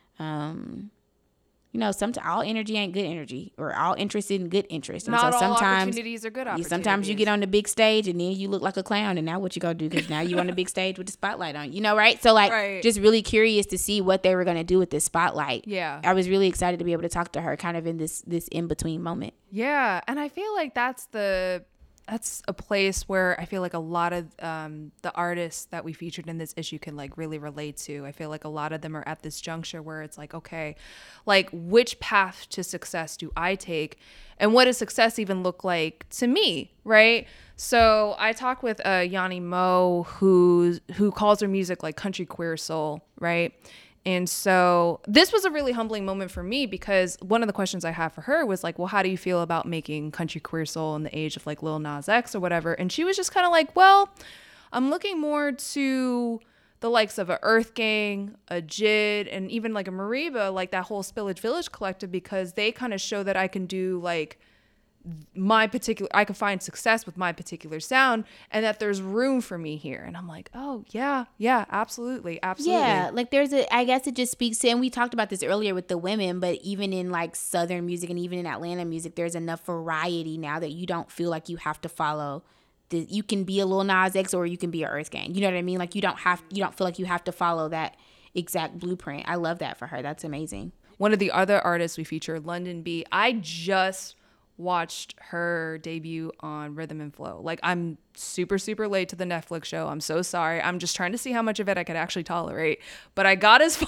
um, you know, sometimes all energy ain't good energy, or all interest in good interest. And Not so sometimes, all opportunities are good opportunities. Sometimes you get on the big stage and then you look like a clown, and now what you gonna do? Because now you on the big stage with the spotlight on you, know, right? So like, right. just really curious to see what they were gonna do with this spotlight. Yeah, I was really excited to be able to talk to her, kind of in this this in between moment. Yeah, and I feel like that's the. That's a place where I feel like a lot of um, the artists that we featured in this issue can like really relate to. I feel like a lot of them are at this juncture where it's like, okay, like which path to success do I take? And what does success even look like to me, right? So I talked with uh, Yanni Moe, who, who calls her music like country queer soul, right? And so this was a really humbling moment for me because one of the questions I had for her was like, well, how do you feel about making country queer soul in the age of like Lil Nas X or whatever? And she was just kind of like, well, I'm looking more to the likes of a Earth Gang, a Jid, and even like a Mariba, like that whole Spillage Village collective, because they kind of show that I can do like my particular, I could find success with my particular sound, and that there's room for me here. And I'm like, oh yeah, yeah, absolutely, absolutely. Yeah, like there's a, I guess it just speaks to, and we talked about this earlier with the women, but even in like Southern music and even in Atlanta music, there's enough variety now that you don't feel like you have to follow the, you can be a Lil Nas X or you can be a Earth Gang. You know what I mean? Like you don't have, you don't feel like you have to follow that exact blueprint. I love that for her. That's amazing. One of the other artists we featured, London B, I just watched her debut on Rhythm and Flow. Like, I'm super, super late to the Netflix show. I'm so sorry. I'm just trying to see how much of it I could actually tolerate. But I got as far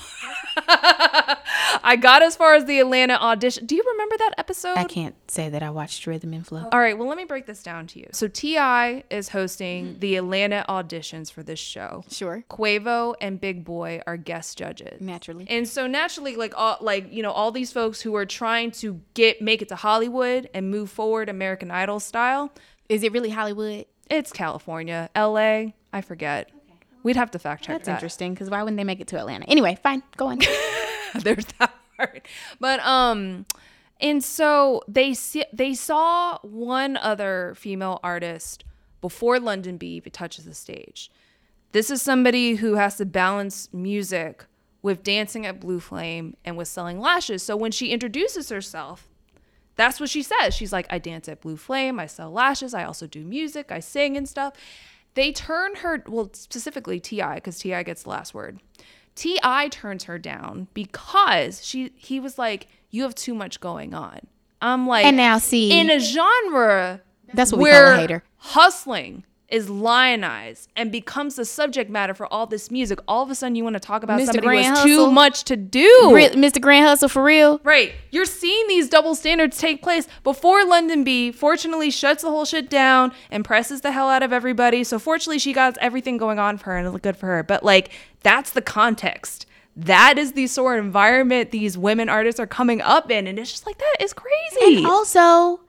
I got as far as the Atlanta audition. Do you remember that episode? I can't say that I watched Rhythm and Flow. All right, well, let me break this down to you. So T I is hosting the Atlanta auditions for this show. Sure. Quavo and Big Boy are guest judges. Naturally. And so naturally, like all like, you know, all these folks who are trying to get make it to Hollywood and move forward American Idol style. Is it really Hollywood? It's California. L A, I forget. Okay. We'd have to fact check That's that. interesting, because why wouldn't they make it to Atlanta? Anyway, fine. Go on. There's that part. But um and so they see, they saw one other female artist before London B touches the stage. This is somebody who has to balance music with dancing at Blue Flame and with selling lashes. So when she introduces herself, that's what she says. She's like, I dance at Blue Flame, I sell lashes, I also do music, I sing and stuff. They turn her, well, specifically T I, because T I gets the last word. T I turns her down because she he was like, you have too much going on. I'm like, and now see, in a genre that's what we where call a hater. Hustling is lionized and becomes the subject matter for all this music. All of a sudden you want to talk about Mister somebody Grand who has Hustle. too much to do. Mister Grand Hustle, for real. Right. You're seeing these double standards take place before London B fortunately shuts the whole shit down and presses the hell out of everybody. So fortunately she got everything going on for her and it looked good for her. But like, that's the context. That is the sort of environment these women artists are coming up in. And it's just like, that is crazy. And also,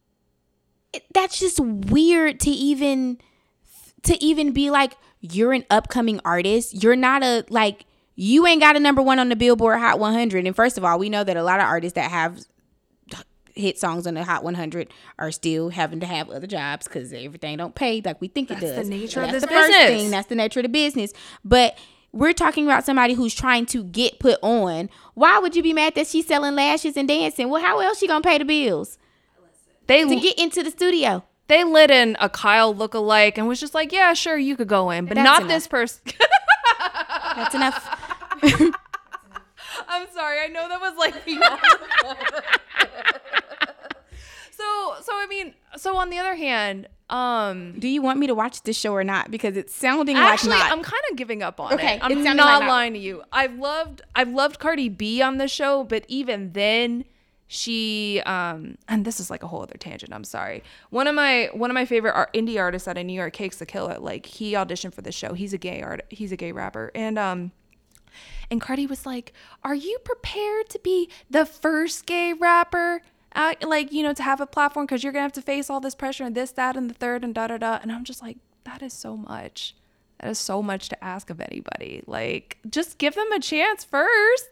it, that's just weird to even... to even be like, you're an upcoming artist. You're not a, like, you ain't got a number one on the Billboard Hot one hundred. And first of all, we know that a lot of artists that have hit songs on the Hot one hundred are still having to have other jobs because everything don't pay like we think That's it does. the nature So of that's this the first business. thing. That's the nature of the business. But we're talking about somebody who's trying to get put on. Why would you be mad that she's selling lashes and dancing? Well, how else she gonna pay the bills? They to get into the studio. They lit in a Kyle lookalike and was just like, yeah, sure, you could go in, but That's not enough. this person. That's enough. I'm sorry. I know that was like beyond the So, so I mean, so on the other hand, um, do you want me to watch this show or not? Because it's sounding actually, like not. I'm kind of giving up on Okay, it. I'm it's not sounding like not. lying to you. I've loved, I've loved Cardi B on the show, but even then, she, um, and this is like a whole other tangent. I'm sorry. One of my, one of my favorite art, indie artists out of New York, Cakes the Killer. Like he auditioned for the show. He's a gay art. He's a gay rapper, and um. And Cardi was like, are you prepared to be the first gay rapper out, like, you know, to have a platform? Because you're going to have to face all this pressure and this, that, and the third and da-da-da. And I'm just like, that is so much. That is so much to ask of anybody. Like, just give them a chance first.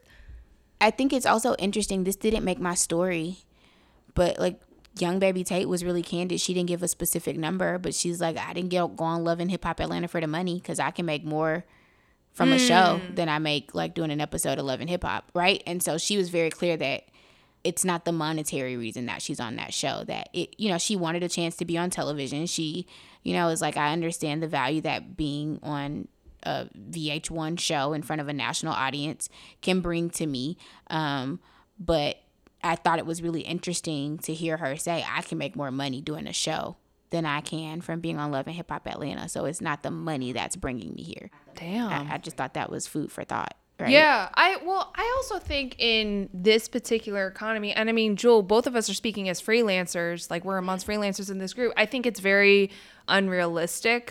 I think it's also interesting. This didn't make my story, but like Young Baby Tate was really candid. She didn't give a specific number, but she's like, I didn't get go on Love and Hip Hop Atlanta for the money because I can make more from a show than I make like doing an episode of Love and Hip Hop, right? And so she was very clear that it's not the monetary reason that she's on that show, that it, you know, she wanted a chance to be on television. She, you know, is like, I understand the value that being on a V H one show in front of a national audience can bring to me. Um, but I thought it was really interesting to hear her say, I can make more money doing a show than I can from being on Love and Hip Hop Atlanta. So it's not the money that's bringing me here. Damn. I, I just thought that was food for thought. Right? Yeah. I, well, I also think in this particular economy, and I mean, Jewel, both of us are speaking as freelancers, like we're amongst freelancers in this group. I think it's very unrealistic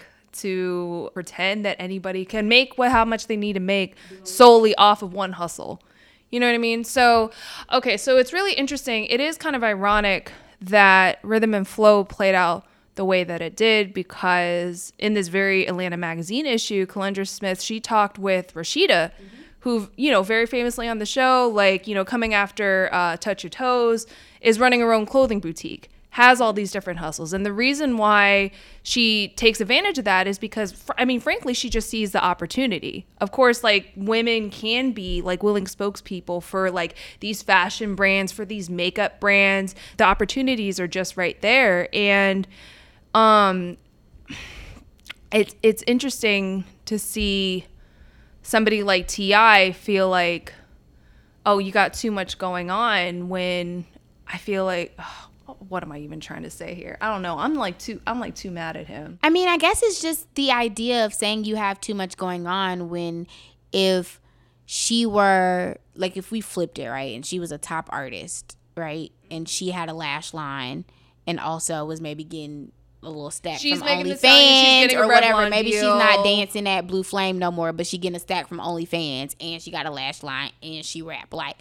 to pretend that anybody can make what, how much they need to make solely off of one hustle. You know what I mean? So, okay. So it's really interesting. It is kind of ironic that Rhythm and Flow played out the way that it did, because in this very Atlanta Magazine issue, Kalendra Smith, she talked with Rashida, mm-hmm. who, you know, very famously on the show, like, you know, coming after uh, Touch Your Toes, is running her own clothing boutique, has all these different hustles. And the reason why she takes advantage of that is because, I mean, frankly, she just sees the opportunity. Of course, like, women can be like willing spokespeople for like these fashion brands, for these makeup brands. The opportunities are just right there. And um, it's, it's interesting to see somebody like T I feel like, oh, you got too much going on, when I feel like, oh, what am I even trying to say here? I don't know. I'm like too I'm like too mad at him. I mean, I guess it's just the idea of saying you have too much going on, when if she were, like, if we flipped it, right, and she was a top artist, right, and she had a lash line and also was maybe getting a little stack she's from OnlyFans or whatever. Maybe deal. She's not dancing at Blue Flame no more, but she getting a stack from OnlyFans, and she got a lash line, and she rap. Like,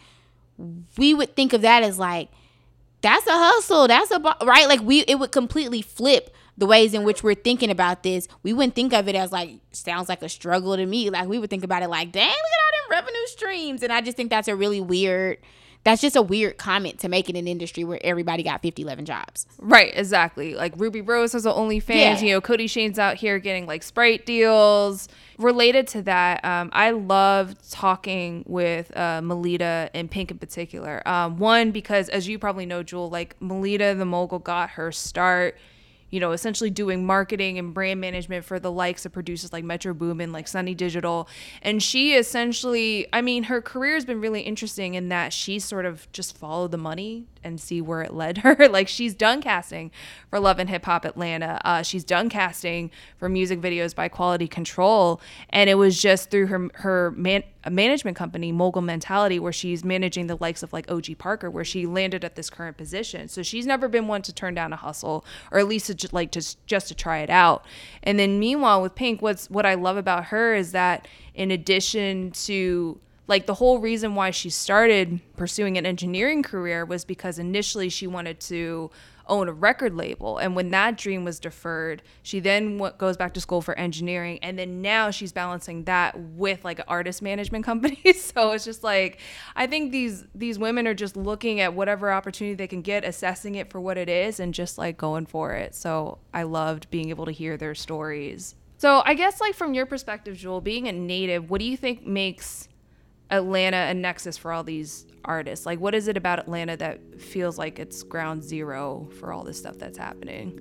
we would think of that as like, that's a hustle. That's a, right? Like, we, it would completely flip the ways in which we're thinking about this. We wouldn't think of it as like, sounds like a struggle to me. Like, we would think about it like, dang, look at all them revenue streams. And I just think that's a really weird, that's just a weird comment to make in an industry where everybody got fifty, eleven jobs. Right, exactly. Like, Ruby Rose has an OnlyFans. Yeah. You know, Cody Shane's out here getting like Sprite deals. Related to that, um, I love talking with uh, Melita and Pink in particular. Um, one, because as you probably know, Jewel, like, Melita the Mogul got her start, you know, essentially doing marketing and brand management for the likes of producers like Metro Boomin, like Sunny Digital. And she essentially, I mean, her career has been really interesting in that she sort of just followed the money and see where it led her. Like, she's done casting for Love and Hip Hop Atlanta. Uh, she's done casting for music videos by Quality Control. And it was just through her her man, management company, Mogul Mentality, where she's managing the likes of like O G Parker, where she landed at this current position. So she's never been one to turn down a hustle, or at least to, like just, just to try it out. And then meanwhile with Pink, what's what I love about her is that in addition to, like, the whole reason why she started pursuing an engineering career was because initially she wanted to own a record label. And when that dream was deferred, she then w- goes back to school for engineering. And then now she's balancing that with like an artist management company. So it's just like, I think these these women are just looking at whatever opportunity they can get, assessing it for what it is, and just like going for it. So I loved being able to hear their stories. So I guess, like, from your perspective, Jewel, being a native, what do you think makes Atlanta a nexus for all these artists? Like, what is it about Atlanta that feels like it's ground zero for all this stuff that's happening?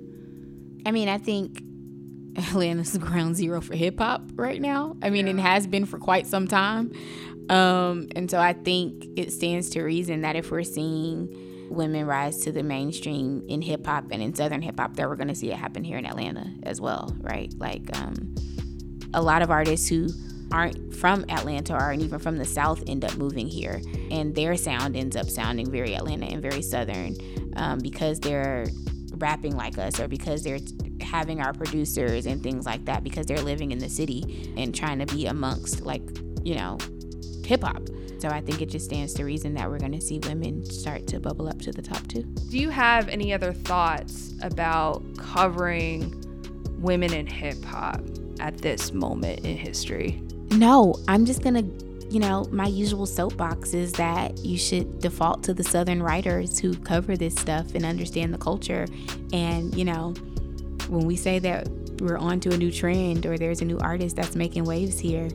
I mean, I think Atlanta's ground zero for hip hop right now. I mean, yeah. It has been for quite some time. Um, and so I think it stands to reason that if we're seeing women rise to the mainstream in hip hop and in Southern hip hop, that we're going to see it happen here in Atlanta as well, right? Like, um, a lot of artists who aren't from Atlanta or aren't even from the South end up moving here, and their sound ends up sounding very Atlanta and very Southern, um, because they're rapping like us, or because they're having our producers and things like that, because they're living in the city and trying to be amongst, like, you know, hip hop. So I think it just stands to reason that we're going to see women start to bubble up to the top too. Do you have any other thoughts about covering women in hip hop at this moment in history? No, I'm just going to, you know, my usual soapbox is that you should default to the Southern writers who cover this stuff and understand the culture. And, you know, when we say that we're on to a new trend or there's a new artist that's making waves here,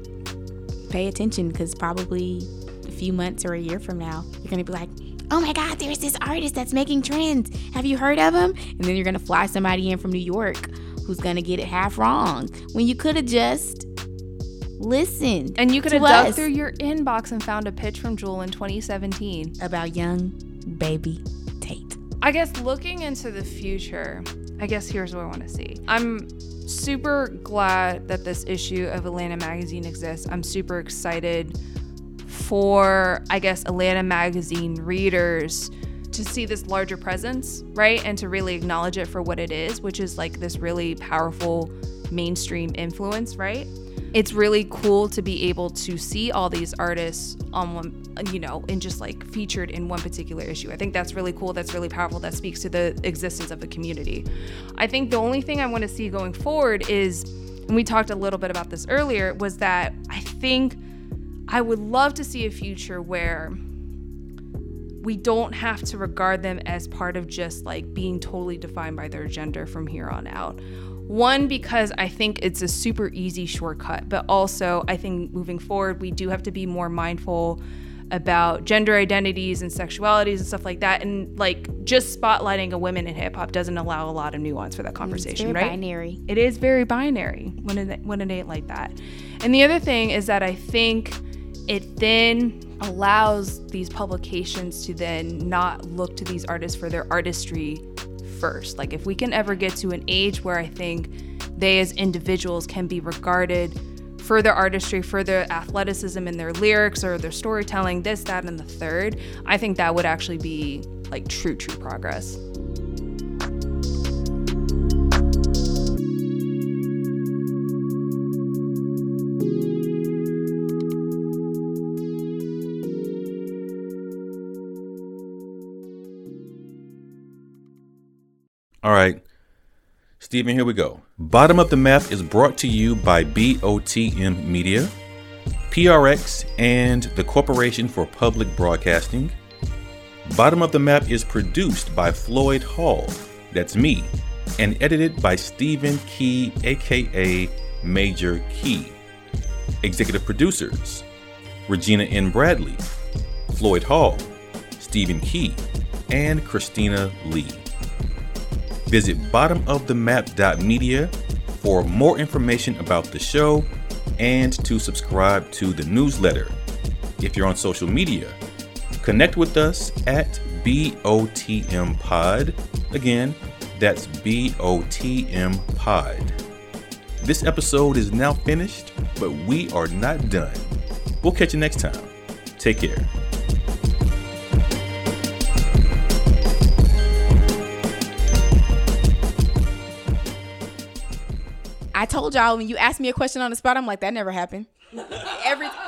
pay attention, because probably a few months or a year from now, you're going to be like, oh my God, there's this artist that's making trends. Have you heard of him? And then you're going to fly somebody in from New York who's going to get it half wrong, when you could have just listened. And you could have dug through your inbox and found a pitch from Jewel in twenty seventeen about young baby Tate. I guess looking into the future, I guess here's what I want to see. I'm super glad that this issue of Atlanta Magazine exists. I'm super excited for, I guess, Atlanta Magazine readers to see this larger presence, right? And to really acknowledge it for what it is, which is like this really powerful mainstream influence, right? It's really cool to be able to see all these artists on one, you know, and just like featured in one particular issue. I think that's really cool. That's really powerful. That speaks to the existence of the community. I think the only thing I want to see going forward is, and we talked a little bit about this earlier, was that I think I would love to see a future where we don't have to regard them as part of just like being totally defined by their gender from here on out. One, because I think it's a super easy shortcut, but also I think moving forward, we do have to be more mindful about gender identities and sexualities and stuff like that. And like just spotlighting a woman in hip hop doesn't allow a lot of nuance for that conversation, it's very right? Binary. It is very binary when it, when it ain't like that. And the other thing is that I think it then allows these publications to then not look to these artists for their artistry first. Like if we can ever get to an age where I think they as individuals can be regarded for their artistry, for their athleticism in their lyrics or their storytelling, this, that, and the third, I think that would actually be like true, true progress. All right, Steven, here we go. Bottom of the Map is brought to you by B O T M Media, P R X, and the Corporation for Public Broadcasting. Bottom of the Map is produced by Floyd Hall, that's me, and edited by Stephen Key, aka Major Key. Executive producers, Regina N. Bradley, Floyd Hall, Stephen Key, and Christina Lee. Visit bottom of the map dot media for more information about the show and to subscribe to the newsletter. If you're on social media, connect with us at B O T M Pod. Again, that's B O T M Pod. This episode is now finished, but we are not done. We'll catch you next time. Take care. I told y'all when you asked me a question on the spot, I'm like, that never happened. Every